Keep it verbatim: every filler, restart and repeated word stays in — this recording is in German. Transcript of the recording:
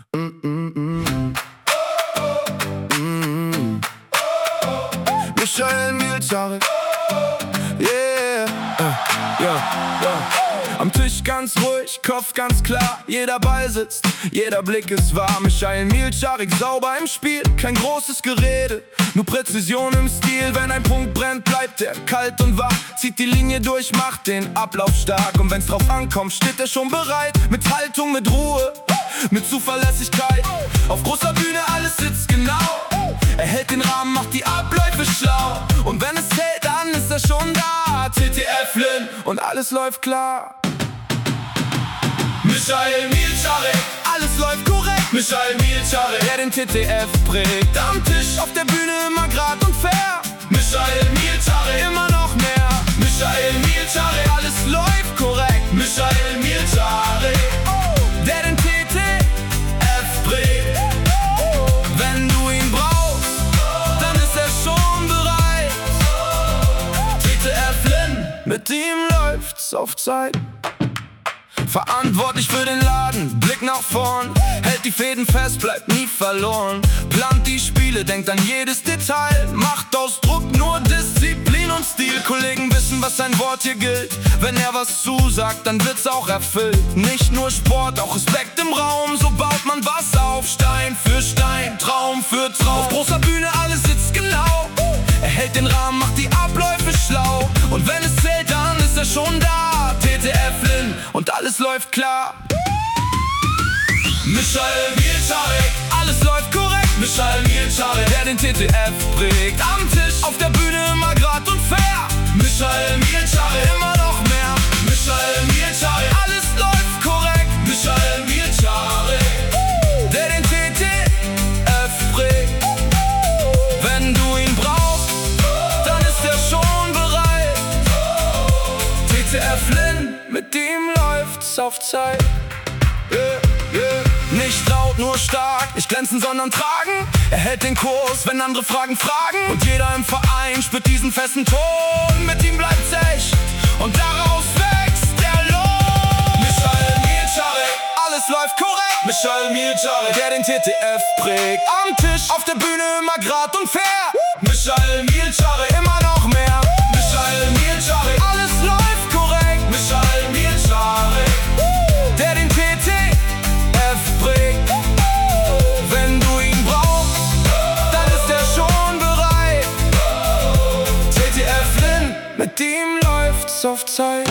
Mm, mm, mm. Mm. Michael Mielczarek. Yeah. Uh, yeah, yeah. Am Tisch ganz ruhig, Kopf ganz klar. Jeder Ball sitzt, jeder Blick ist wahr. Michael Mielczarek, sauber im Spiel, kein großes Gerede, nur Präzision im Stil. Wenn ein Punkt brennt, bleibt er kalt und wach. Zieht die Linie durch, macht den Ablauf stark. Und wenn's drauf ankommt, steht er schon bereit. Mit Haltung, mit Ruhe, mit Zuverlässigkeit. Auf großer Bühne, alles sitzt genau. Er hält den Rahmen, macht die Abläufe schlau. Und wenn es zählt, dann ist er schon da. T T F Lynn und alles läuft klar. Michael Mielczarek, alles läuft korrekt. Michael Mielczarek, der den T T F prägt. Am Tisch, auf der Bühne immer grad und fair. Michael Mielczarek, immer noch mehr. Michael Mielczarek, alles läuft korrekt. Michael Mielczarek, der den T T F prägt. Wenn du ihn brauchst, dann ist er schon bereit. T T F Lynn, mit ihm läuft's auf Zeit. Verantwortlich für den Laden, Blick nach vorn, hält die Fäden fest, bleibt nie verloren. Plant die Spiele, denkt an jedes Detail, macht aus Druck nur Disziplin und Stil. Kollegen wissen, was sein Wort hier gilt. Wenn er was zusagt, dann wird's auch erfüllt. Nicht nur Sport, auch Respekt im Raum. So baut man was auf, Stein für Stein, Traum für Traum. Auf großer Bühne, alles sitzt genau. Er hält den Rahmen, macht die Abläufe schlau. Und wenn es zählt, dann ist er schon da. T T F Lynn und alles läuft klar. Michael Mielczarek, alles läuft korrekt. Michael Mielczarek, der den T T F prägt. Am Tisch, auf der Bühne immer grad und fair. Michael Mielczarek, immer noch mehr. Michael Mielczarek, alles läuft korrekt. Michael Mielczarek, der den T T F prägt. Wenn du ihn brauchst, dann ist er schon bereit. T T F Lynn, mit ihm läuft's auf Zeit. Yeah, yeah. Nicht laut, nur stark, nicht glänzen, sondern tragen. Er hält den Kurs, wenn andere Fragen fragen. Und jeder im Verein spürt diesen festen Ton. Mit ihm bleibt's echt und daraus wächst der Lohn. Michael Mielczarek, alles läuft korrekt. Michael Mielczarek, der den T T F prägt. Am Tisch, auf der Bühne immer grad und fair. Michael Mielczarek, immer noch mehr. Michael Mielczarek, alles läuft korrekt. Michael Mielczarek, der den T T F prägt. Wenn du ihn brauchst, dann ist er schon bereit. T T F Lynn, mit ihm läuft's auf Zeit.